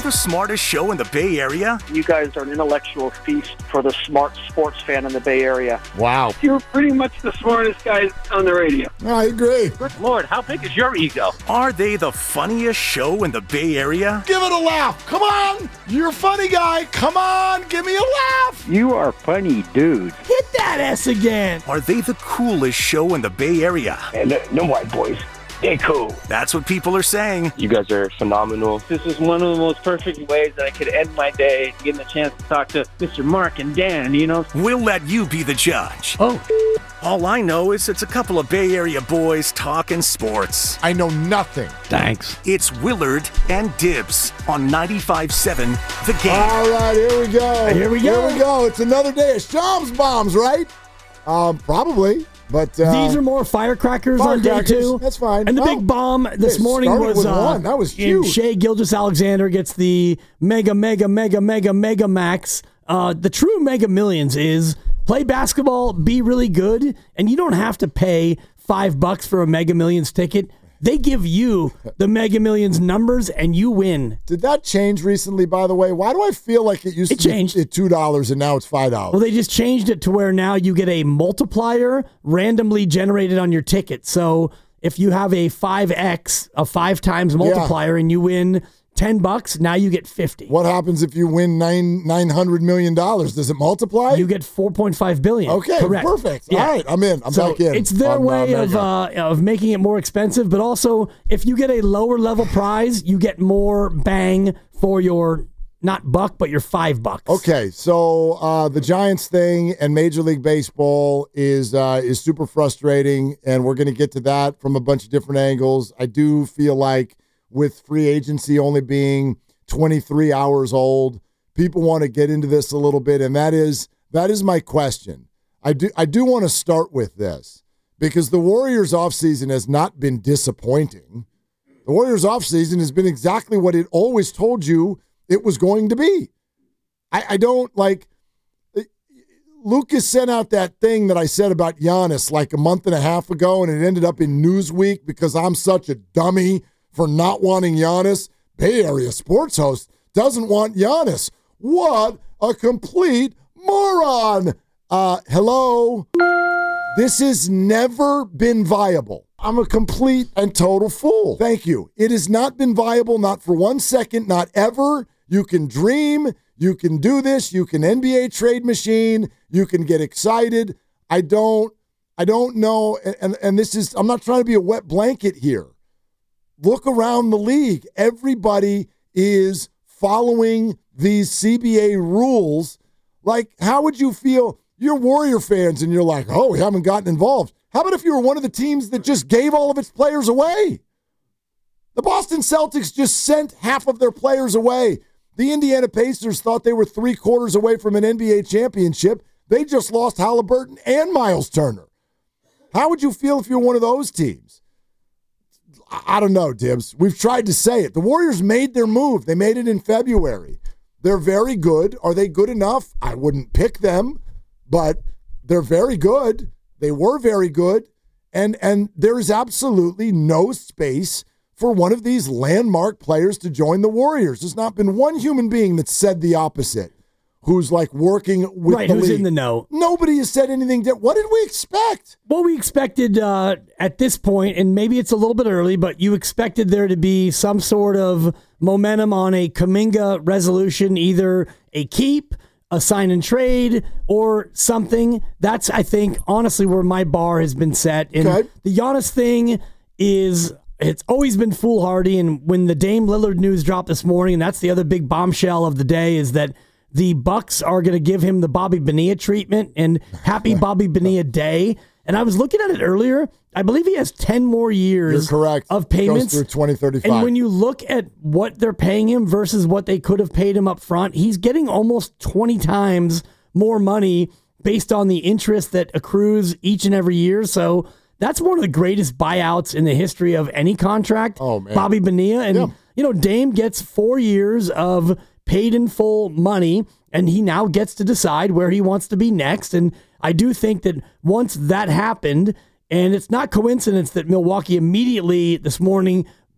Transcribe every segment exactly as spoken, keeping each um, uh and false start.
the smartest show in the Bay Area? You guys are an intellectual feast for the smart sports fan in the Bay Area. Wow. You're pretty much the smartest guys on the radio. I agree. Good Lord, how big is your ego? Are they the funniest show in the Bay Area? Give it a laugh. Come on. You're a funny guy. Come on. Give me a laugh. You are funny, dude. Hit that S again. Are they the coolest show in the Bay Area? And no, no white boys. They're cool. That's what people are saying. You guys are phenomenal. This is one of the most perfect ways that I could end my day, getting a chance to talk to Mister Mark and Dan, you know? We'll let you be the judge. Oh. All I know is it's a couple of Bay Area boys talking sports. I know nothing. Thanks. It's Willard and Dibs on ninety-five seven The Game. All right, here we go. Here we go. Here we go. It's another day of Shams bombs, right? Um, probably. But uh, these are more firecrackers, firecrackers on day two. That's fine. And the well, big bomb this morning was with uh, one. That was huge. Shea Gilgeous-Alexander gets the mega, mega, mega, mega, mega max. Uh, the true Mega Millions is play basketball, be really good, and you don't have to pay five bucks for a Mega Millions ticket. They give you the Mega Millions numbers, and you win. Did that change recently, by the way? Why do I feel like it used it to changed. be at two dollars and now it's five dollars? Well, they just changed it to where now you get a multiplier randomly generated on your ticket. So if you have a five X, a five times multiplier, yeah. and you win ten bucks, now you get fifty. What happens if you win nine nine hundred million dollars? Does it multiply? You get four point five billion. Okay, correct. Perfect. Yeah. All right, I'm in. I'm so back in. It's their on, way uh, of uh, of making it more expensive, but also if you get a lower level prize, you get more bang for your not buck, but your five bucks. Okay, so uh, the Giants thing and Major League Baseball is uh, is super frustrating, and we're going to get to that from a bunch of different angles. I do feel like with free agency only being twenty-three hours old, people want to get into this a little bit, and that is that is my question. I do I do want to start with this because the Warriors offseason has not been disappointing. The Warriors offseason has been exactly what it always told you it was going to be. I, I don't like Lucas sent out that thing that I said about Giannis like a month and a half ago, and it ended up in Newsweek because I'm such a dummy for not wanting Giannis. Bay Area sports host doesn't want Giannis. What a complete moron. Uh, hello? This has never been viable. I'm a complete and total fool. Thank you. It has not been viable, not for one second, not ever. You can dream. You can do this. You can N B A trade machine. You can get excited. I don't, I don't know. And, and this is, I'm not trying to be a wet blanket here. Look around the league. Everybody is following these C B A rules. Like, how would you feel? You're Warrior fans and you're like, oh, we haven't gotten involved. How about if you were one of the teams that just gave all of its players away? The Boston Celtics just sent half of their players away. The Indiana Pacers thought they were three quarters away from an N B A championship. They just lost Halliburton and Miles Turner. How would you feel if you're one of those teams? I don't know, Dibs. We've tried to say it. The Warriors made their move. They made it in February. They're very good. Are they good enough? I wouldn't pick them, but they're very good. They were very good. And, and there is absolutely no space for one of these landmark players to join the Warriors. There's not been one human being that said the opposite, who's like working with right, the who's league. in the know. Nobody has said anything different. What did we expect? Well, we expected uh, at this point, and maybe it's a little bit early, but you expected there to be some sort of momentum on a Kuminga resolution, either a keep, a sign and trade, or something. That's, I think, honestly, where my bar has been set. And okay. The Giannis thing is, it's always been foolhardy, and when the Dame Lillard news dropped this morning, and that's the other big bombshell of the day, is that the Bucks are going to give him the Bobby Bonilla treatment, and happy Bobby Bonilla Day. And I was looking at it earlier. I believe he has ten more years You're correct. of payments. Goes through twenty thirty-five. And when you look at what they're paying him versus what they could have paid him up front, he's getting almost twenty times more money based on the interest that accrues each and every year. So that's one of the greatest buyouts in the history of any contract. Oh, man. Bobby Bonilla. And, yeah. you know, Dame gets four years of paid in full money, and he now gets to decide where he wants to be next. And I do think that once that happened, and it's not coincidence that Milwaukee immediately this morning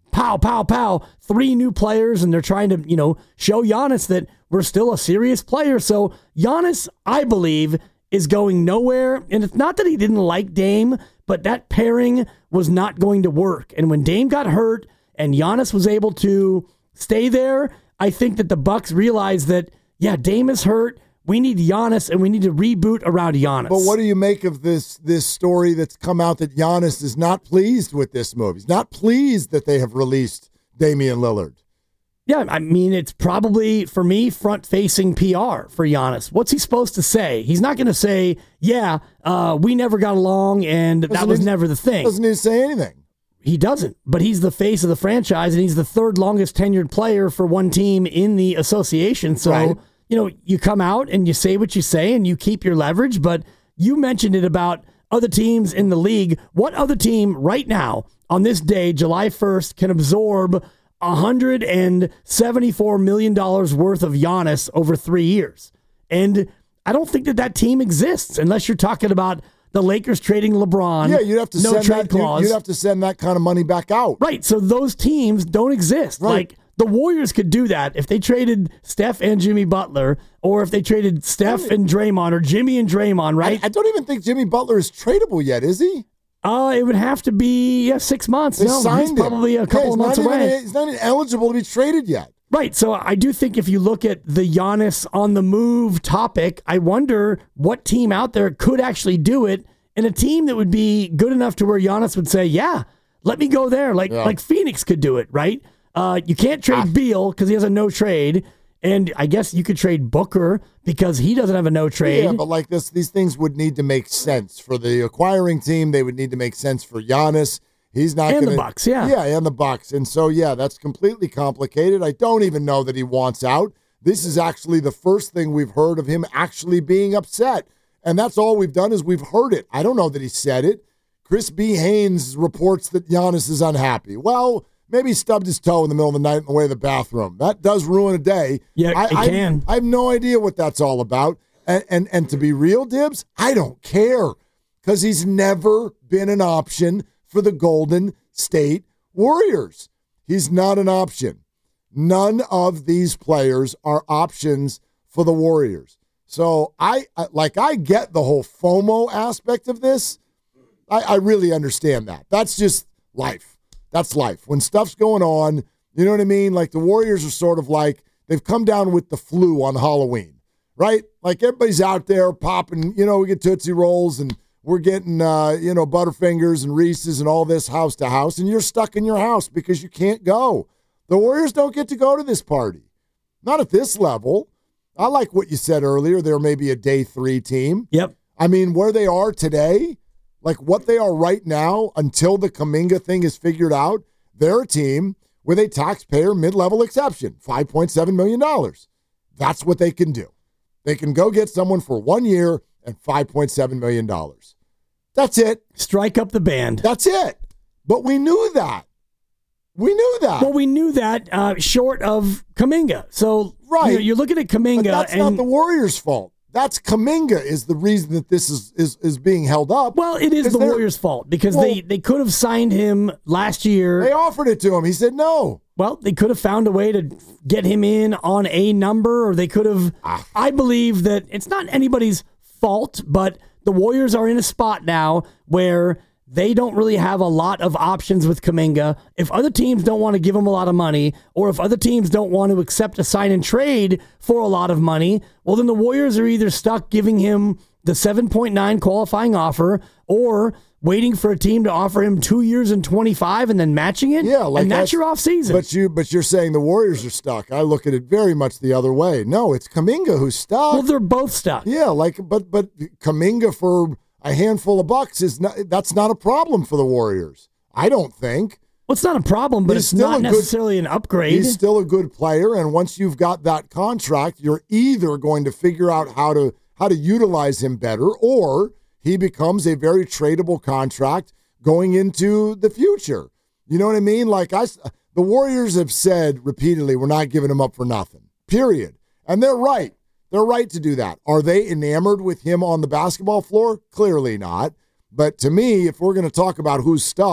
pow, pow, pow, three new players, and they're trying to, you know, show Giannis that we're still a serious player. So Giannis, I believe, is going nowhere. And it's not that he didn't like Dame, but that pairing was not going to work. And when Dame got hurt and Giannis was able to stay there, I think that the Bucks realized that, yeah, Dame is hurt. We need Giannis, and we need to reboot around Giannis. But what do you make of this this story that's come out that Giannis is not pleased with this move? He's not pleased that they have released Damian Lillard. Yeah, I mean, it's probably, for me, front-facing P R for Giannis. What's he supposed to say? He's not going to say, yeah, uh, we never got along, and Doesn't that was he, never the thing. Doesn't need to say anything. He doesn't, but he's the face of the franchise, and he's the third longest tenured player for one team in the association. So, Right. you know, you come out and you say what you say, and you keep your leverage, but you mentioned it about other teams in the league. What other team right now, on this day, July first, can absorb one hundred seventy-four million dollars worth of Giannis over three years? And I don't think that that team exists unless you're talking about the Lakers trading LeBron. Yeah, you'd have to no send trade that, clause. you- You'd have to send that kind of money back out. Right. So those teams don't exist. Right. Like the Warriors could do that if they traded Steph and Jimmy Butler, or if they traded Steph and Draymond, or Jimmy and Draymond, right? I, I don't even think Jimmy Butler is tradable yet, is he? Uh, it would have to be yeah, six months. They no, signed he's him. probably a Yeah, couple he's of months not away. Even, he's not even eligible to be traded yet. Right. So I do think if you look at the Giannis on the move topic, I wonder what team out there could actually do it, and a team that would be good enough to where Giannis would say, yeah, let me go there. Like Yeah. like Phoenix could do it, right? Uh, you can't trade Ah. Beal because he has a no trade. And I guess you could trade Booker because he doesn't have a no trade. Yeah, but like this, these things would need to make sense for the acquiring team. They would need to make sense for Giannis. He's not And gonna, the Bucks, yeah. Yeah, and the Bucks. And so, yeah, that's completely complicated. I don't even know that he wants out. This is actually the first thing we've heard of him actually being upset. And that's all we've done is we've heard it. I don't know that he said it. Chris B. Haynes reports that Giannis is unhappy. Well, maybe he stubbed his toe in the middle of the night on the way to the bathroom. That does ruin a day. Yeah, I, it I, can. I have no idea what that's all about. And, and, and to be real, Dibs, I don't care because he's never been an option for the Golden State Warriors. He's not an option. None of these players are options for the Warriors. So I like I get the whole FOMO aspect of this. I, I really understand that. That's just life. That's life. When stuff's going on, you know what I mean? Like the Warriors are sort of like they've come down with the flu on Halloween, right? Like everybody's out there popping, you know, we get Tootsie Rolls and we're getting, uh, you know, Butterfingers and Reese's and all this house to house, and you're stuck in your house because you can't go. The Warriors don't get to go to this party. Not at this level. I like what you said earlier. They're maybe a day three team. Yep. I mean, where they are today, like what they are right now until the Kuminga thing is figured out, they're a team with a taxpayer mid-level exception, five point seven million dollars. That's what they can do. They can go get someone for one year and five point seven million dollars. That's it. Strike up the band. That's it. But we knew that. We knew that. Well, we knew that uh, short of Kuminga. So Right. you know, you're looking at Kuminga. But that's and, not the Warriors' fault. That's Kuminga is the reason that this is is, is being held up. Well, it is 'Cause the they're- Warriors' fault because Well- they, they could have signed him last year. They offered it to him. He said no. Well, they could have found a way to get him in on a number, or they could have. Ah. I believe that it's not anybody's fault, but the Warriors are in a spot now where they don't really have a lot of options with Kuminga. If other teams don't want to give him a lot of money, or if other teams don't want to accept a sign and trade for a lot of money, well, then the Warriors are either stuck giving him the seven point nine qualifying offer or waiting for a team to offer him two years and twenty-five and then matching it. Yeah, like and that's, your off season. But you but you're saying the Warriors are stuck. I look at it very much the other way. No, it's Kuminga who's stuck. Well, they're both stuck. yeah, like but but Kuminga for a handful of bucks is not that's not a problem for the Warriors. I don't think. Well, it's not a problem, but He's it's still not a good- necessarily an upgrade. He's still a good player, and once you've got that contract, you're either going to figure out how to how to utilize him better, or he becomes a very tradable contract going into the future. You know what I mean? Like I, the Warriors have said repeatedly, we're not giving him up for nothing. Period. And they're right. They're right to do that. Are they enamored with him on the basketball floor? Clearly not. But to me, if we're going to talk about who's stuck,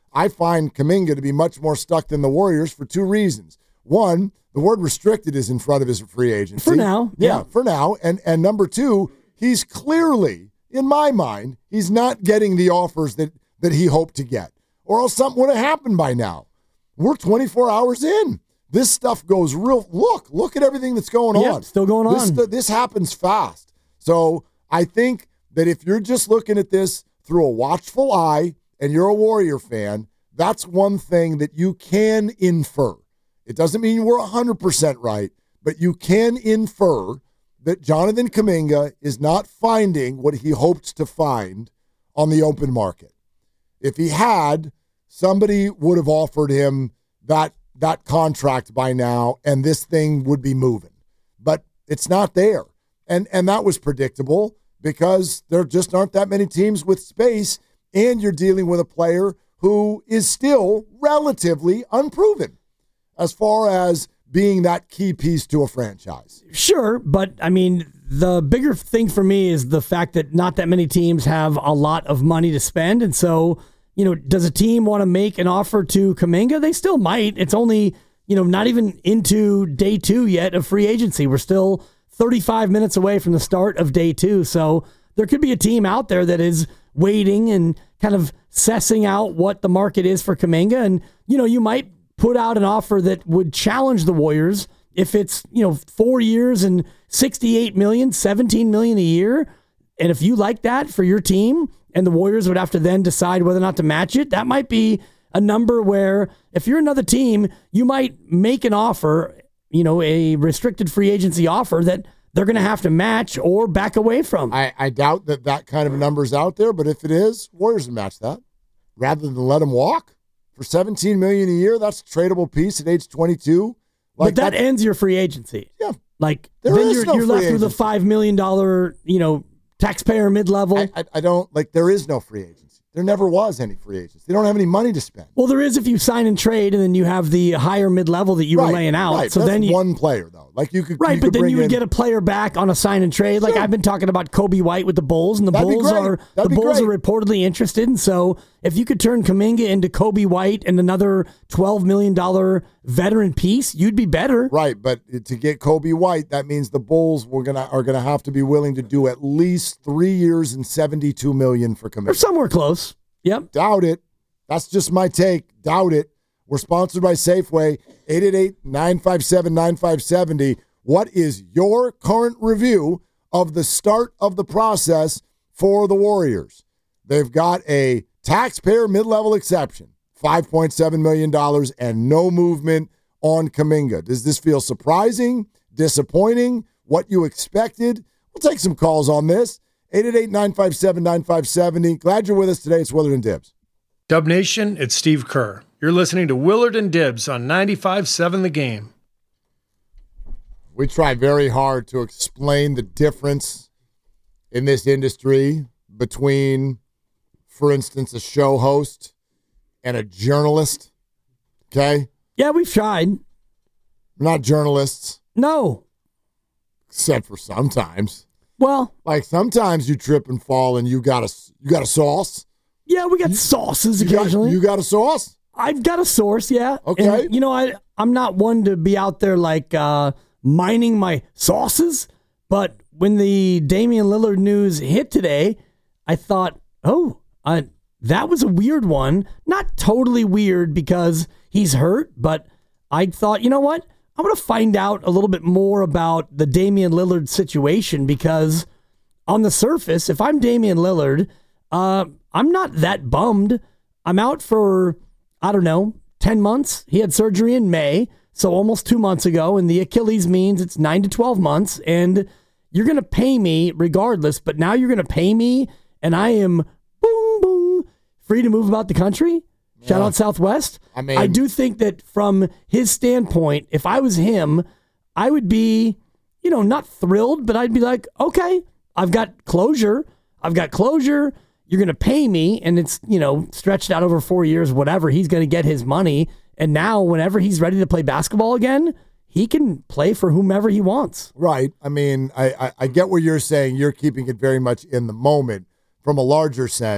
I find Kuminga to be much more stuck than the Warriors for two reasons. One, the word restricted is in front of his free agency. For now. Yeah, yeah. for now. And and number two, he's clearly, in my mind, he's not getting the offers that, that he hoped to get. Or else something would have happened by now. We're twenty-four hours in. This stuff goes real. Look, look at everything that's going yeah, on. Still going this, on. This happens fast. So I think that if you're just looking at this through a watchful eye and you're a Warrior fan, that's one thing that you can infer. It doesn't mean we're one hundred percent right, but you can infer that Jonathan Kuminga is not finding what he hoped to find on the open market. If he had, somebody would have offered him that that contract by now, and this thing would be moving. But it's not there. And and that was predictable because there just aren't that many teams with space, and you're dealing with a player who is still relatively unproven as far as being that key piece to a franchise. Sure, but I mean, the bigger thing for me is the fact that not that many teams have a lot of money to spend, and so, you know, does a team want to make an offer to Kuminga? They still might. It's only, you know, not even into day two yet of free agency. We're still thirty-five minutes away from the start of day two, so there could be a team out there that is waiting and kind of sussing out what the market is for Kuminga, and, you know, you might put out an offer that would challenge the Warriors if it's, you know, four years and sixty-eight million, seventeen million a year. And if you like that for your team and the Warriors would have to then decide whether or not to match it, that might be a number where if you're another team, you might make an offer, you know, a restricted free agency offer that they're going to have to match or back away from. I, I doubt that that kind of number's out there, but if it is, Warriors would match that rather than let him walk. For seventeen million dollars a year, that's a tradable piece at age twenty-two. But Like that ends your free agency. Yeah. Like, There then is you're, no you're free left with a agency. five million dollars, you know, taxpayer mid-level. I, I, I don't, like, there is no free agency. There never was any free agents. They don't have any money to spend. Well, there is if you sign and trade, and then you have the higher mid-level that you right, were laying out. Right. So That's then you, one player, though. Like, you could right, you but could then bring you would in, get a player back on a sign and trade. Like Sure. I've been talking about Kobe White with the Bulls, and the That'd be Bulls great. are That'd the be Bulls great. are reportedly interested. And so, if you could turn Kuminga into Kobe White and another twelve million dollars veteran piece, you'd be better. Right, but to get Kobe White, that means the Bulls were gonna are gonna have to be willing to do at least three years and seventy-two million dollars for Or Kuminga. somewhere close. Yep. Doubt it. That's just my take. Doubt it. We're sponsored by Safeway. eight eight eight, nine five seven, nine five seven zero. What is your current review of the start of the process for the Warriors? They've got a taxpayer mid-level exception, five point seven million dollars, and no movement on Kuminga. Does this feel surprising, disappointing, what you expected? We'll take some calls on this. eight eight eight, nine five seven, nine five seven zero. Glad you're with us today. It's Willard and Dibs. Dub Nation, it's Steve Kerr. You're listening to Willard and Dibs on ninety-five seven The Game. We try very hard to explain the difference in this industry between, for instance, a show host and a journalist. Okay? Yeah, we've tried. We're not journalists, No. except for sometimes. Well, Like sometimes you trip and fall and you got a you got a sauce. yeah, we got sauces You got, occasionally. you got a sauce? I've got a source, yeah. Okay. And, you know, I, I'm not one to be out there like uh, mining my sauces, but when the Damian Lillard news hit today, I thought, oh, uh, that was a weird one. Not totally weird because he's hurt, but I thought, you know what? I'm going to find out a little bit more about the Damian Lillard situation because on the surface, if I'm Damian Lillard, uh, I'm not that bummed. I'm out for, I don't know, ten months. He had surgery in May, so almost two months ago, and the Achilles means it's nine to twelve months, and you're going to pay me regardless, but now you're going to pay me, and I am, boom, boom, free to move about the country? Shout Yeah. out Southwest. I mean- I do think that from his standpoint, if I was him, I would be, you know, not thrilled, but I'd be like, okay, I've got closure. I've got closure. You're going to pay me, and it's, you know, stretched out over four years, whatever. He's going to get his money. And now, whenever he's ready to play basketball again, he can play for whomever he wants. Right. I mean, I, I, I get what you're saying. You're keeping it very much in the moment. From a larger sense,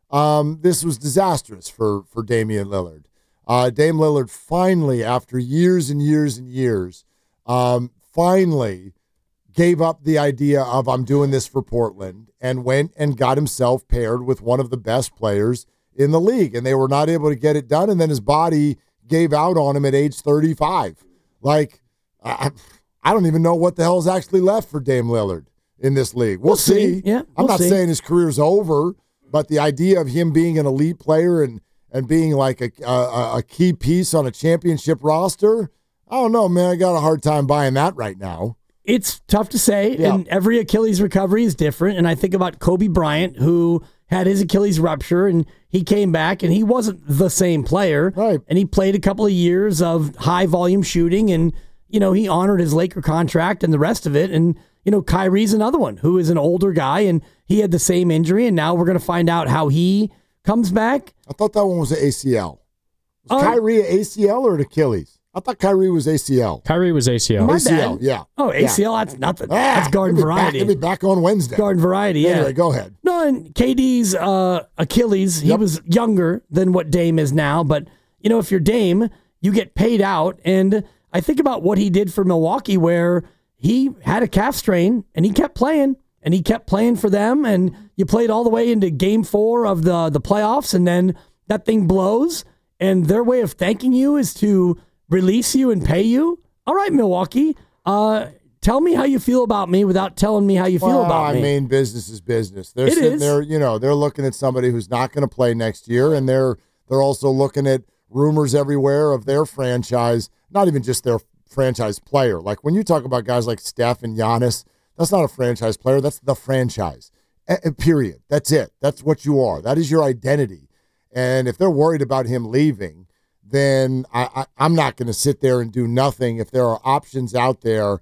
um, this was disastrous for, for Damian Lillard. Uh, Dame Lillard finally, after years and years and years, um, finally gave up the idea of I'm doing this for Portland and went and got himself paired with one of the best players in the league. And they were not able to get it done. And then his body gave out on him at age thirty-five. Like, I, I don't even know what the hell is actually left for Dame Lillard in this league. We'll, We'll see. see. Yeah, I'm we'll not see. saying his career's over, but the idea of him being an elite player and, and being like a, a, a key piece on a championship roster, I don't know, man. I got a hard time buying that right now. It's tough to say, Yeah. and every Achilles recovery is different. And I think about Kobe Bryant, who had his Achilles rupture, and he came back, and he wasn't the same player. Right. And he played a couple of years of high-volume shooting, and, you know, he honored his Laker contract and the rest of it. And, you know, Kyrie's another one who is an older guy, and he had the same injury, and now we're going to find out how he comes back. I thought that one was an A C L. Was Uh, Kyrie an A C L or an Achilles? I thought Kyrie was A C L. Kyrie was A C L. My A C L, bad. yeah. Oh, A C L, Yeah. that's nothing. Ah, that's garden he'll be back- variety. He'll be back on Wednesday. Garden variety, yeah. Anyway, go ahead. No, and K D's uh, Achilles, he Yep. was younger than what Dame is now. But, you know, if you're Dame, you get paid out. And I think about what he did for Milwaukee, where he had a calf strain and he kept playing and he kept playing for them. And you played all the way into game four of the, the playoffs, and then that thing blows. And their way of thanking you is to release you and pay you. All right, Milwaukee, uh, tell me how you feel about me without telling me how you feel Well, about I me. mean, business is business. They're It sitting is. there, you know, they're looking at somebody who's not going to play next year, and they're they're also looking at rumors everywhere of their franchise, not even just their franchise player. Like when you talk about guys like Steph and Giannis, that's not a franchise player. That's the franchise. A- a period. That's it. That's what you are. That is your identity. And if they're worried about him leaving, then I, I, I'm not going to sit there and do nothing if there are options out there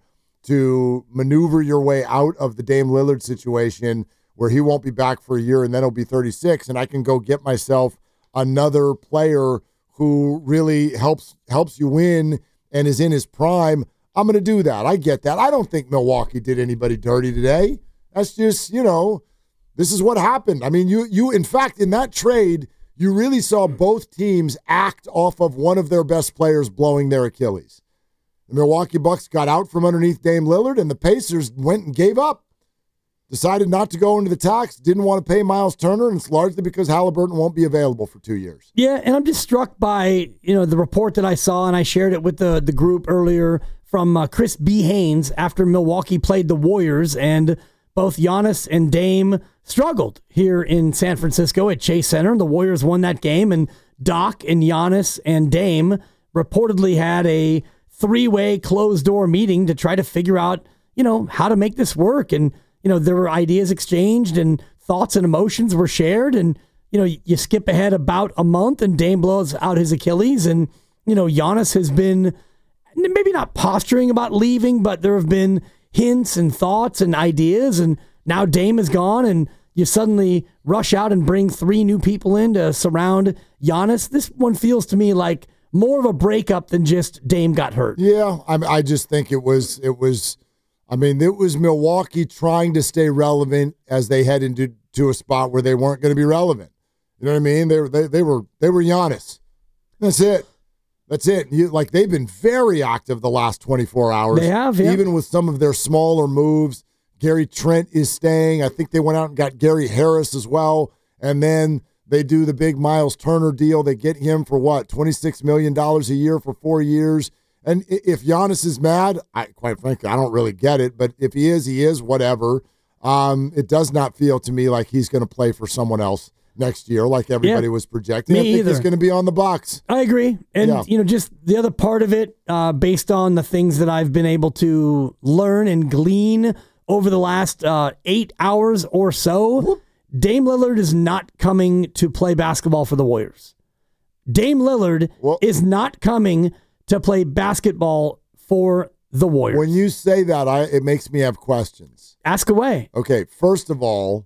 to maneuver your way out of the Dame Lillard situation where he won't be back for a year and then he'll be thirty-six, and I can go get myself another player who really helps helps you win and is in his prime. I'm going to do that. I get that. I don't think Milwaukee did anybody dirty today. That's just, you know, this is what happened. I mean, you you in fact, in that trade, you really saw both teams act off of one of their best players blowing their Achilles. The Milwaukee Bucks got out from underneath Dame Lillard, and the Pacers went and gave up. Decided not to go into the tax, didn't want to pay Miles Turner, and it's largely because Halliburton won't be available for two years. Yeah, and I'm just struck by, you know, the report that I saw, and I shared it with the, the group earlier from uh, Chris B. Haynes after Milwaukee played the Warriors, and both Giannis and Dame struggled here in San Francisco at Chase Center. The Warriors won that game, and Doc and Giannis and Dame reportedly had a three-way closed-door meeting to try to figure out, you know, how to make this work. And, you know, there were ideas exchanged and thoughts and emotions were shared. And, you know, you skip ahead about a month and Dame blows out his Achilles. And, you know, Giannis has been maybe not posturing about leaving, but there have been hints and thoughts and ideas. And now Dame is gone, and you suddenly rush out and bring three new people in to surround Giannis. This one feels to me like more of a breakup than just Dame got hurt. Yeah, I, I just think it was, it was, I mean, it was Milwaukee trying to stay relevant as they head into to a spot where they weren't going to be relevant. You know what I mean? They, they, they were they were Giannis. That's it. That's it. You, like, they've been very active the last twenty-four hours. They have, yeah. Even with some of their smaller moves. Gary Trent is staying. I think they went out and got Gary Harris as well. And then they do the big Miles Turner deal. They get him for what, twenty-six million dollars a year for four years. And if Giannis is mad, I, quite frankly, I don't really get it. But if he is, he is, whatever. Um, it does not feel to me like he's going to play for someone else next year like everybody Yeah, was projecting. me I think either. he's going to be on the Bucks. I agree. And, Yeah. you know, just the other part of it, uh, based on the things that I've been able to learn and glean over the last uh, eight hours or so, Dame Lillard is not coming to play basketball for the Warriors. Dame Lillard Well- is not coming to play basketball for the Warriors. When you say that, I it makes me have questions. Ask away. Okay, first of all,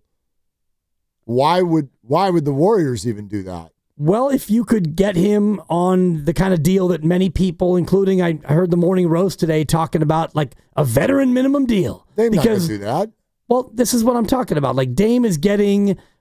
why would why would the Warriors even do that? Well, if you could get him on the kind of deal that many people, including I, I heard the Morning Roast today talking about, like a veteran minimum deal. They're not going because to do that. Well, this is what I'm talking about. Like, Dame is getting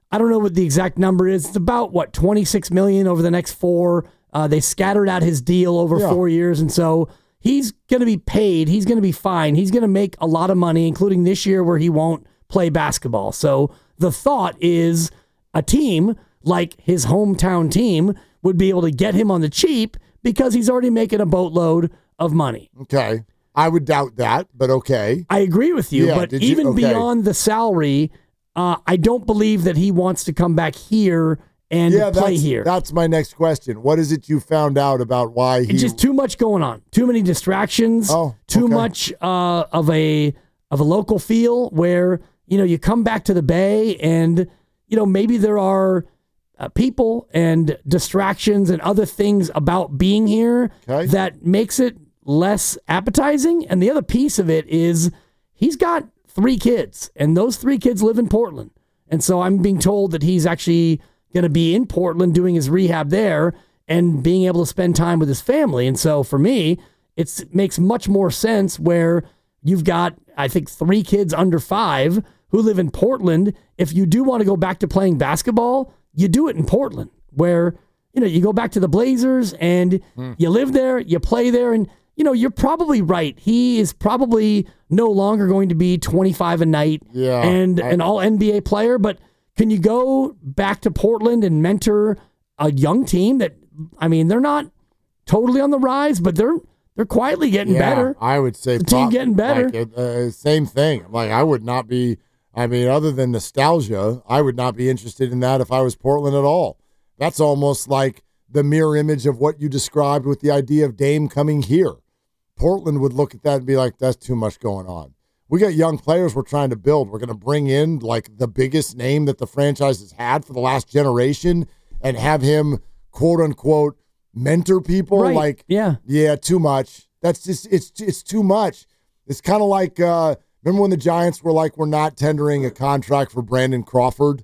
I don't know what the exact number is. It's about, what, twenty-six million dollars over the next four. Uh, they scattered out his deal over yeah. four years, and so he's going to be paid. He's going to be fine. He's going to make a lot of money, including this year where he won't play basketball. So the thought is a team like his hometown team would be able to get him on the cheap because he's already making a boatload of money. Okay. I would doubt that, but okay. I agree with you, yeah, but even you? Okay. beyond the salary, uh, I don't believe that he wants to come back here and yeah, play that's, here. That's my next question. What is it you found out about why he... It's just too much going on. Too many distractions. Oh, too okay. much uh, of a of a local feel where, you know, you come back to the Bay and, you know, maybe there are uh, people and distractions and other things about being here okay. that makes it less appetizing. And the other piece of it is he's got three kids, and those three kids live in Portland. And so I'm being told that he's actually going to be in Portland doing his rehab there and being able to spend time with his family. And so for me, it's, it makes much more sense where you've got, I think, three kids under five who live in Portland. If you do want to go back to playing basketball, you do it in Portland, where, you know, you go back to the Blazers and mm. you live there, you play there, and, you know, you're probably right. He is probably no longer going to be twenty-five a night yeah, and I, an all N B A player, but can you go back to Portland and mentor a young team that, I mean, they're not totally on the rise, but they're they're quietly getting yeah, better. I would say the team getting better. Like, uh, same thing. Like, I would not be, I mean, other than nostalgia, I would not be interested in that if I was Portland at all. That's almost like the mirror image of what you described with the idea of Dame coming here. Portland would look at that and be like, that's too much going on. We got young players we're trying to build. We're going to bring in like the biggest name that the franchise has had for the last generation and have him, quote unquote, mentor people. Right. Like, yeah, yeah, too much. That's just, it's it's too much. It's kind of like, uh, remember when the Giants were like, we're not tendering a contract for Brandon Crawford?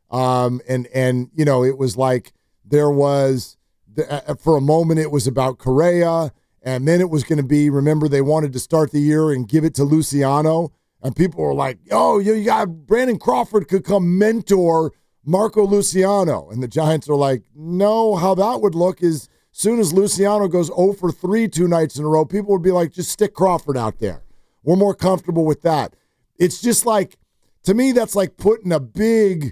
Um, and, and you know, it was like there was, the, uh, for a moment, it was about Correa. And then it was going to be, remember, they wanted to start the year and give it to Luciano. And people were like, oh, you got Brandon Crawford could come mentor Marco Luciano. And the Giants are like, no, how that would look is soon as Luciano goes oh for three two nights in a row, people would be like, just stick Crawford out there. We're more comfortable with that. It's just like, to me, that's like putting a big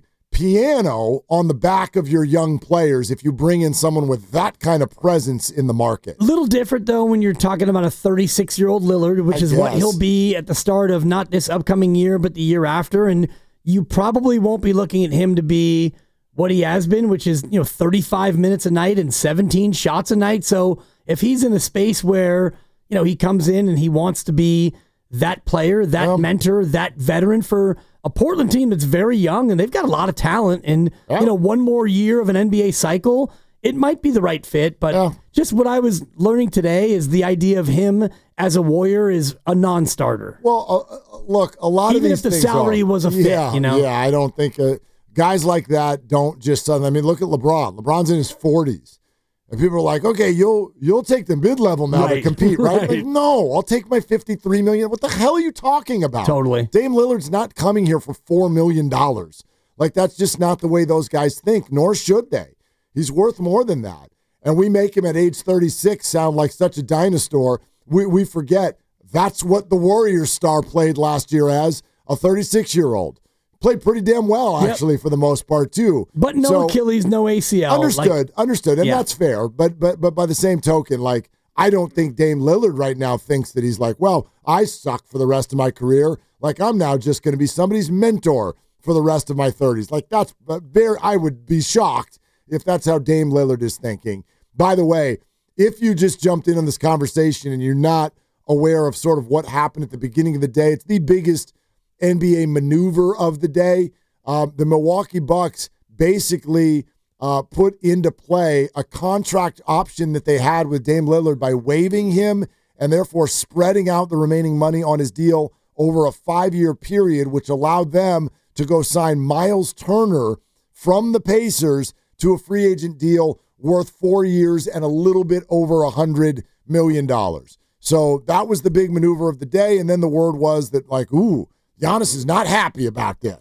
piano on the back of your young players if you bring in someone with that kind of presence in the market. A little different, though, when you're talking about a thirty-six-year-old Lillard, which I is guess. what he'll be at the start of not this upcoming year, but the year after. And you probably won't be looking at him to be what he has been, which is, you know, thirty-five minutes a night and seventeen shots a night. So if he's in a space where, you know, he comes in and he wants to be that player, that um, mentor, that veteran for a Portland team that's very young and they've got a lot of talent, and yeah. you know, one more year of an N B A cycle, it might be the right fit. But yeah. just what I was learning today is the idea of him as a Warrior is a non-starter. Well, uh, look, a lot even of these if the things salary are, was a fit, yeah, you know, yeah, I don't think uh, guys like that don't just suddenly. I mean, look at LeBron. LeBron's in his forties. And people are like, okay, you'll you'll take the mid-level now right. to compete, right? right. Like, no, I'll take my fifty-three million dollars. What the hell are you talking about? Totally. Dame Lillard's not coming here for four million dollars. Like, that's just not the way those guys think, nor should they. He's worth more than that. And we make him at age thirty-six sound like such a dinosaur. We, we forget that's what the Warriors star played last year as, a thirty-six-year-old. Played pretty damn well, actually, yep. for the most part, too. But no so, Achilles, no A C L. Understood, like, understood, and yeah. that's fair. But but but by the same token, like, I don't think Dame Lillard right now thinks that he's like, well, I suck for the rest of my career. Like, I'm now just going to be somebody's mentor for the rest of my thirties. Like, that's very, I would be shocked if that's how Dame Lillard is thinking. By the way, if you just jumped in on this conversation and you're not aware of sort of what happened at the beginning of the day, it's the biggest N B A maneuver of the day. Uh, the Milwaukee Bucks basically uh, put into play a contract option that they had with Dame Lillard by waiving him and therefore spreading out the remaining money on his deal over a five-year period, which allowed them to go sign Miles Turner from the Pacers to a free agent deal worth four years and a little bit over one hundred million dollars. So that was the big maneuver of the day, and then the word was that, like, ooh, Giannis is not happy about this.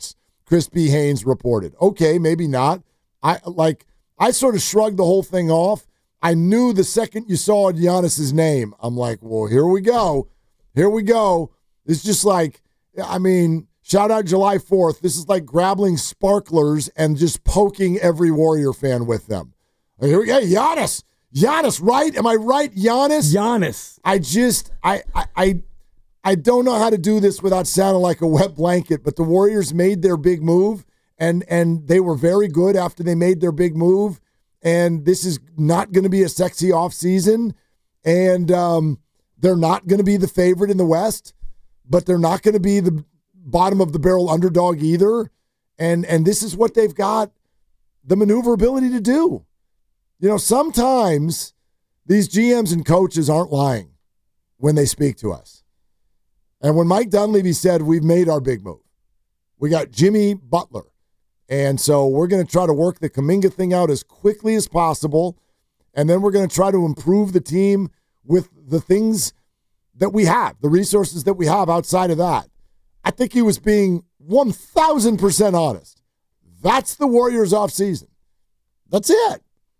Chris B. Haynes reported. Okay, maybe not. I like I sort of shrugged the whole thing off. I knew the second you saw Giannis's name, I'm like, well, here we go. Here we go. It's just like, I mean, shout out July fourth. This is like grabbing sparklers and just poking every Warrior fan with them. Like, here we go. Hey, Giannis. Giannis, right? Am I right? Giannis? Giannis. I just, I, I, I, I don't know how to do this without sounding like a wet blanket, but the Warriors made their big move, and and they were very good after they made their big move, and this is not going to be a sexy offseason, and um, they're not going to be the favorite in the West, but they're not going to be the bottom of the barrel underdog either, and and this is what they've got the maneuverability to do. You know, sometimes these G Ms and coaches aren't lying when they speak to us. And when Mike Dunleavy said, we've made our big move, we got Jimmy Butler. And so we're going to try to work the Kuminga thing out as quickly as possible. And then we're going to try to improve the team with the things that we have, the resources that we have outside of that. I think he was being one thousand percent honest. That's the Warriors offseason. That's it.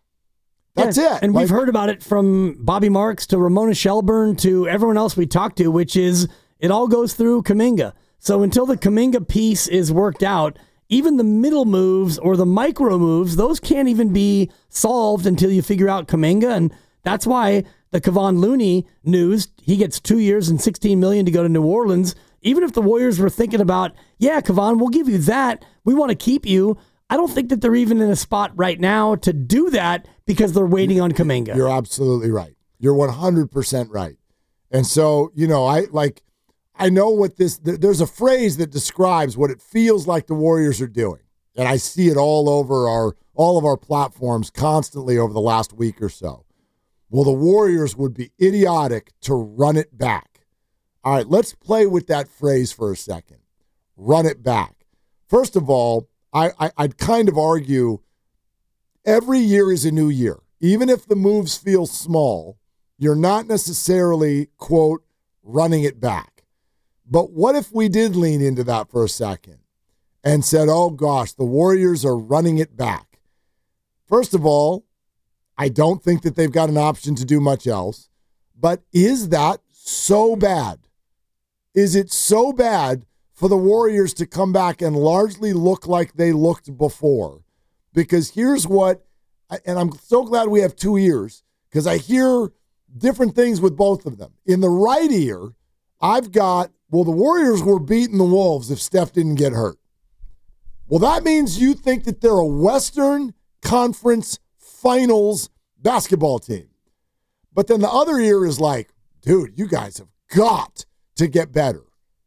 That's yeah, it. And like, we've heard about it from Bobby Marks to Ramona Shelburne to everyone else we talked to, which is it all goes through Kuminga. So until the Kuminga piece is worked out, even the middle moves or the micro moves, those can't even be solved until you figure out Kuminga. And that's why the Kevon Looney news, he gets two years and sixteen million dollars to go to New Orleans. Even if the Warriors were thinking about, yeah, Kevon, we'll give you that. We want to keep you. I don't think that they're even in a spot right now to do that because they're waiting on Kuminga. You're absolutely right. You're one hundred percent right. And so, you know, I like, I know what this, there's a phrase that describes what it feels like the Warriors are doing. And I see it all over our, all of our platforms constantly over the last week or so. Well, the Warriors would be idiotic to run it back. All right, let's play with that phrase for a second. Run it back. First of all, I, I, I'd kind of argue every year is a new year. Even if the moves feel small, you're not necessarily, quote, running it back. But what if we did lean into that for a second and said, oh gosh, the Warriors are running it back? First of all, I don't think that they've got an option to do much else. But is that so bad? Is it so bad for the Warriors to come back and largely look like they looked before? Because here's what, and I'm so glad we have two ears, because I hear different things with both of them. In the right ear, I've got, well, the Warriors were beating the Wolves if Steph didn't get hurt. Well, that means you think that they're a Western Conference Finals basketball team. But then the other ear is like, dude, you guys have got to get better.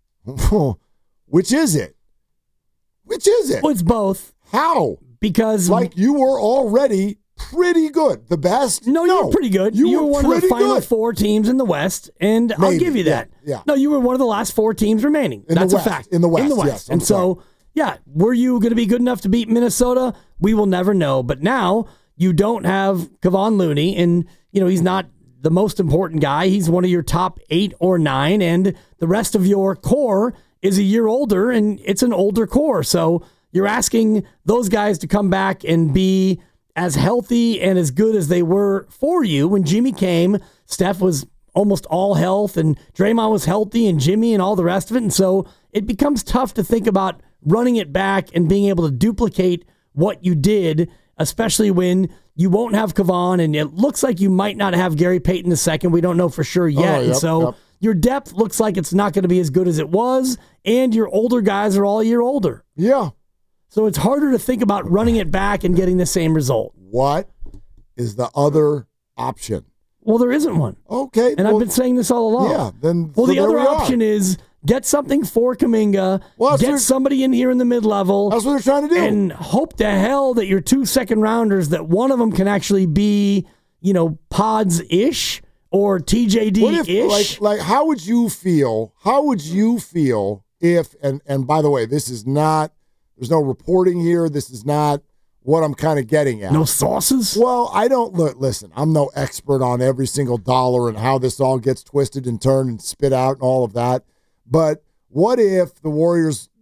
Which is it? Which is it? Well, it's both. How? Because like you were already pretty good. The best? No, you were pretty good. You, you were, were one of the final good. four teams in the West, and Maybe. I'll give you that. Yeah, yeah. No, you were one of the last four teams remaining. In That's the a West. fact. In the West, In the West. yes, and sorry. so, yeah, were you going to be good enough to beat Minnesota? We will never know. But now you don't have Kevon Looney, and you know he's not the most important guy. He's one of your top eight or nine, and the rest of your core is a year older, and it's an older core. So you're asking those guys to come back and be as healthy and as good as they were for you. When Jimmy came, Steph was almost all health, and Draymond was healthy, and Jimmy and all the rest of it. And so it becomes tough to think about running it back and being able to duplicate what you did, especially when you won't have Kevon, and it looks like you might not have Gary Payton the second. We don't know for sure yet. Oh, yep, and so yep. your depth looks like it's not going to be as good as it was, and your older guys are all a year older. Yeah. So it's harder to think about running it back and getting the same result. What is the other option? Well, there isn't one. Okay. And well, I've been saying this all along. Yeah. Then Well, so the other there we option are. is get something for Kuminga, Well, that's get what- somebody in here in the mid-level, That's what they're trying to do. and hope to hell that your two second-rounders, that one of them can actually be, you know, Pods-ish or T J What if, D-ish. like, like, how would you feel? How would you feel if? And and by the way, this is not. There's no reporting here. This is not what I'm kind of getting at. No sauces? Well, I don't look. Listen, I'm no expert on every single dollar and how this all gets twisted and turned and spit out and all of that. But what if the Warriors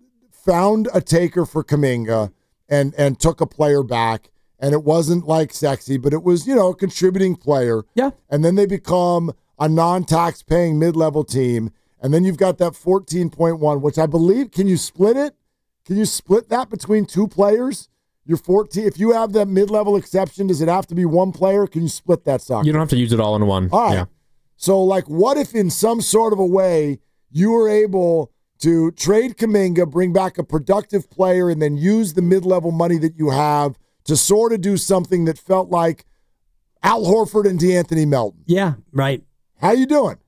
found a taker for Kuminga and and took a player back, and it wasn't like sexy, but it was, you know, a contributing player. Yeah. And then they become a non-tax paying mid-level team, and then you've got that fourteen point one, which I believe, can you split it? Can you split that between two players? You're fourteen. If you have that mid-level exception, does it have to be one player? Can you split that sucker? You don't have to use it all in one. All right. Yeah. So, like, what if in some sort of a way you were able to trade Kuminga, bring back a productive player, and then use the mid-level money that you have to sort of do something that felt like Al Horford and DeAnthony Melton? Yeah, right. How you doing?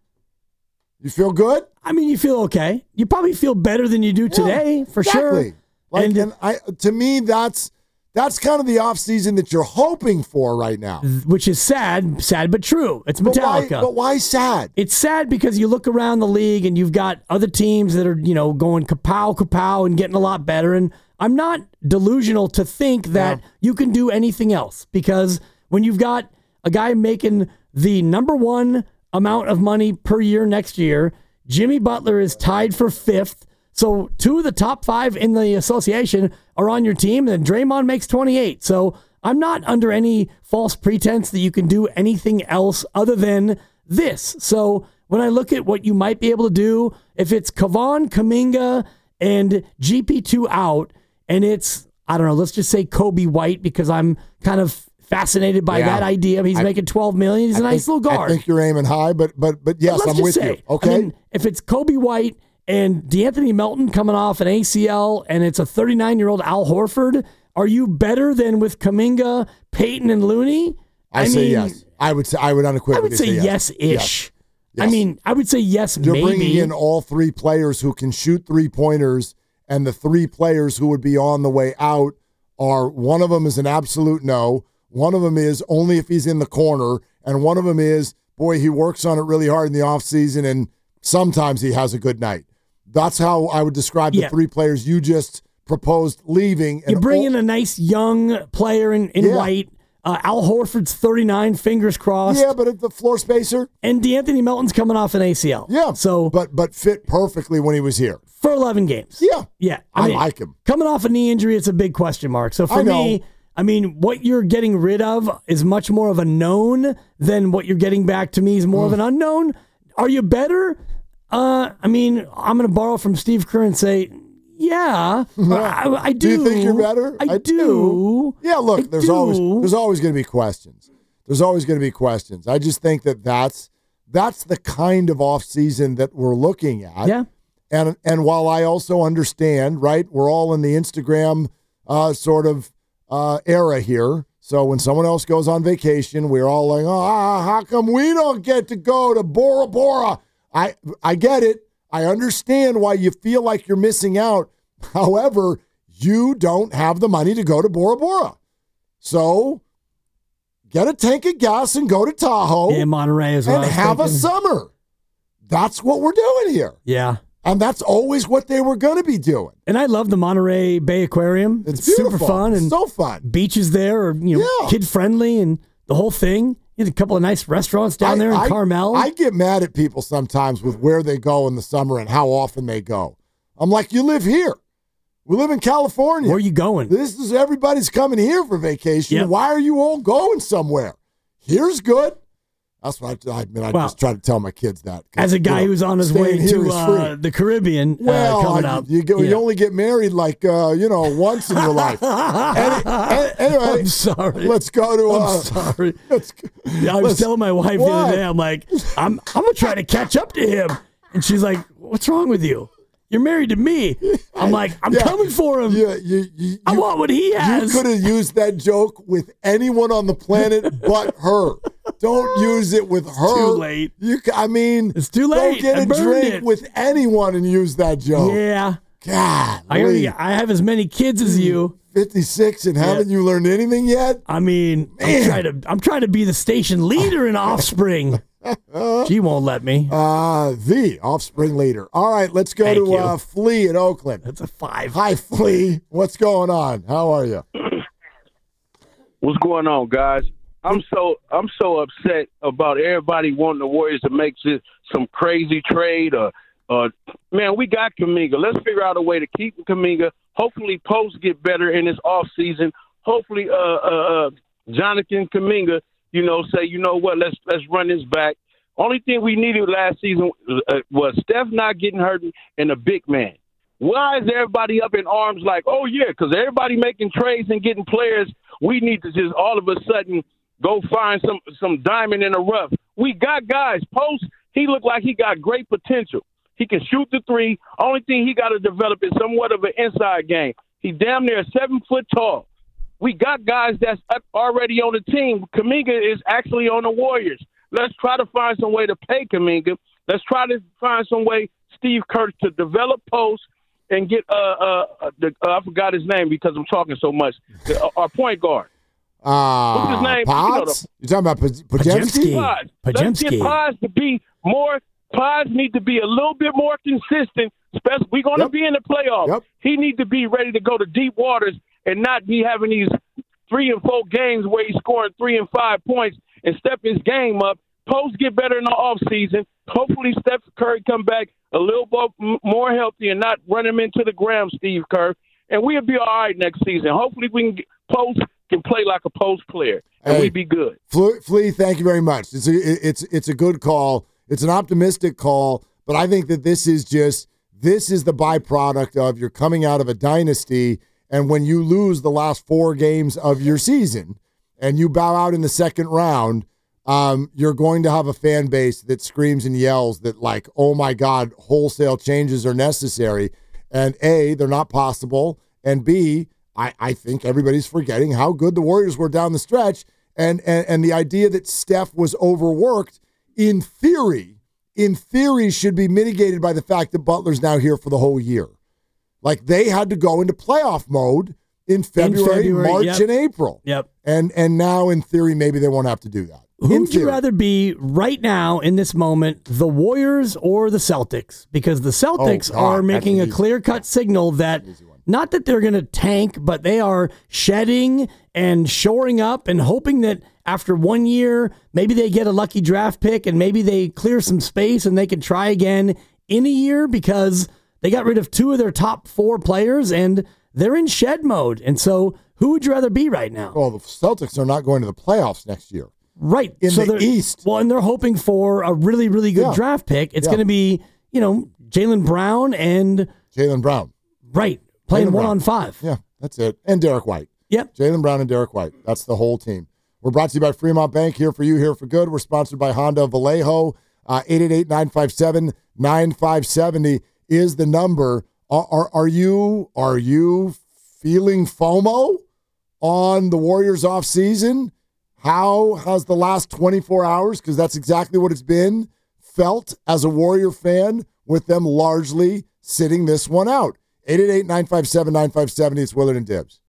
You feel good? I mean, you feel okay. You probably feel better than you do today, yeah, for exactly. sure. Like, and, and I, to me, that's that's kind of the offseason that you're hoping for right now. Which is sad, sad but true. It's But why, Metallica. but why sad? It's sad because you look around the league and you've got other teams that are, you know, going kapow, kapow and getting a lot better. And I'm not delusional to think that Yeah. you can do anything else, because when you've got a guy making the number one amount of money per year next year, Jimmy Butler is tied for fifth. So two of the top five in the association are on your team, and Draymond makes twenty-eight. So I'm not under any false pretense that you can do anything else other than this. So when I look at what you might be able to do, if it's Kevon, Kuminga, and G P two out, and it's, I don't know, let's just say Kobe White, because I'm kind of fascinated by Yeah. that idea. He's I- making twelve million dollars. He's a I nice think- little guard. I think you're aiming high, but but but yes, But let's I'm just with say, you. Okay. I mean, if it's Kobe White and DeAnthony Melton coming off an A C L, and it's a thirty-nine-year-old Al Horford, are you better than with Kuminga, Peyton, and Looney? I, I say mean, yes. I would say I would unequivocally I would say yes. yes-ish. Yes. I Yes. mean, I would say yes, You're maybe. bringing in all three players who can shoot three-pointers, and the three players who would be on the way out are, one of them is an absolute no, one of them is only if he's in the corner, and one of them is, boy, he works on it really hard in the offseason, and sometimes he has a good night. That's how I would describe the Yeah. three players you just proposed leaving. You and bring all- in a nice young player in, in Yeah. white. Uh, Al Horford's thirty-nine, fingers crossed. Yeah, but at the floor spacer, And DeAnthony Melton's coming off an A C L. yeah. So but but fit perfectly when he was here. for eleven games. Yeah. Yeah. I mean, like him. Coming off a knee injury, it's a big question mark. So for I know. me, I mean, what you're getting rid of is much more of a known than what you're getting back to me is more of an unknown. Are you better? Uh, I mean, I'm going to borrow from Steve Kerr and say, yeah, I, I do. Do you think you're better? I, I do. do. Yeah, look, I there's do. always there's always going to be questions. There's always going to be questions. I just think that that's that's the kind of off season that we're looking at. Yeah. And and while I also understand, right, we're all in the Instagram uh, sort of uh, era here. So when someone else goes on vacation, we're all like, oh, how come we don't get to go to Bora Bora? I I get it. I understand why you feel like you're missing out. However, you don't have the money to go to Bora Bora. So get a tank of gas and go to Tahoe In Monterey as well. and have a summer. That's what we're doing here. Yeah. And that's always what they were going to be doing. And I love the Monterey Bay Aquarium. It's, It's, super beautiful. fun and It's so fun. beaches there are, you know, Yeah. kid friendly and the whole thing. You had a couple of nice restaurants down I- there in I- Carmel. I get mad at people sometimes with where they go in the summer and how often they go. I'm like, you live here. We live in California. Where are you going? This is everybody's coming here for vacation. Yep. Why are you all going somewhere? Here's good. That's what I, I mean. I Well, just try to tell my kids that. 'cause, As a guy you know, who's on his staying way here to is uh, free. the Caribbean Well, uh, coming I- up. you, get, you Yeah. only get married like uh, you know once in your life. Any, any- anyway, I'm sorry. let's go to. Uh, I'm sorry. let's go- Yeah, I was let's- telling my wife the Why? other day, I'm like, I'm I'm gonna try to catch up to him. And she's like, what's wrong with you? You're married to me. I'm like, I'm Yeah. coming for him. Yeah, you, you, I you- want what he You has. could have used that joke with anyone on the planet but her. Don't use it with her. too late. You, c- I mean, It's too Don't late. get I a burned drink it. with anyone and use that joke. Yeah. God, I already, I have as many kids as you. fifty-six, and haven't you learned anything yet? I mean, I'm Man. trying to I'm trying to be the station leader in Offspring. She won't let me. Uh, the Offspring leader. All right, let's go Thank to you. uh, Flea in Oakland. That's a five. Hi, Flea. What's going on? How are you? What's going on, guys? I'm so I'm so upset about everybody wanting the Warriors to make this, some crazy trade or Uh, man, we got Kuminga. Let's figure out a way to keep Kuminga. Hopefully, Post get better in his off season. Hopefully, uh, uh, uh, Jonathan Kuminga, you know, say, you know what, let's let's run this back. Only thing we needed last season uh, was Steph not getting hurt and a big man. Why is everybody up in arms like, oh, yeah, because everybody making trades and getting players, we need to just all of a sudden go find some, some diamond in the rough. We got guys. Post, he looked like he got great potential. He can shoot the three. Only thing he got to develop is somewhat of an inside game. He damn near seven foot tall. We got guys that's already on the team. Kuminga is actually on the Warriors. Let's try to find some way to pay Kuminga. Let's try to find some way, Steve Kerr, to develop Post and get, uh, uh, the, uh, I forgot his name because I'm talking so much, the, uh, our point guard. Uh, What's his name? Pods? You know the, You're talking about P- Podziemski? Pods. Let's get Pods to be more – Pods need to be a little bit more consistent. Especially, we're going to Yep. be in the playoffs. Yep. He needs to be ready to go to deep waters and not be having these three and four games where he's scoring three and five points and step his game up. Post get better in the offseason. Hopefully Steph Curry come back a little bit more healthy and not run him into the ground, Steve Kerr. And we'll be all right next season. Hopefully we can get, Post can play like a post player, and hey, we'd be good. Flea, Flea, thank you very much. It's a, it's it's a good call. It's an optimistic call, but I think that this is just this is the byproduct of you're coming out of a dynasty, and when you lose the last four games of your season and you bow out in the second round, um, you're going to have a fan base that screams and yells that, like, oh my God, wholesale changes are necessary. And A, they're not possible. And B, I, I think everybody's forgetting how good the Warriors were down the stretch. And, and, and the idea that Steph was overworked, in theory, in theory should be mitigated by the fact that Butler's now here for the whole year. Like, they had to go into playoff mode in February, in February March, yep. and April. Yep. And and now, in theory, maybe they won't have to do that. Who would you rather be right now in this moment, the Warriors or the Celtics? Because the Celtics oh, God, are making a clear-cut signal that not that they're going to tank, but they are shedding and shoring up and hoping that after one year, maybe they get a lucky draft pick and maybe they clear some space and they can try again in a year because they got rid of two of their top four players and they're in shed mode. And so who would you rather be right now? Well, the Celtics are not going to the playoffs next year. Right. In so the East. Well, and they're hoping for a really, really good yeah. draft pick. It's yeah. going to be, you know, Jaylen Brown and... Jaylen Brown. Right. Playing Jaylen one Brown. on five. Yeah, that's it. And Derek White. Yep. Jaylen Brown and Derek White. That's the whole team. We're brought to you by Fremont Bank. Here for you, here for good. We're sponsored by Honda Vallejo. Uh, eight eight eight, nine five seven, nine five seven zero is the number. Are, are, are you are you feeling FOMO on the Warriors off season? How has the last twenty-four hours, because that's exactly what it's been, felt as a Warrior fan with them largely sitting this one out? eight eight eight, nine five seven, nine five seven zero. It's Willard and Dibs.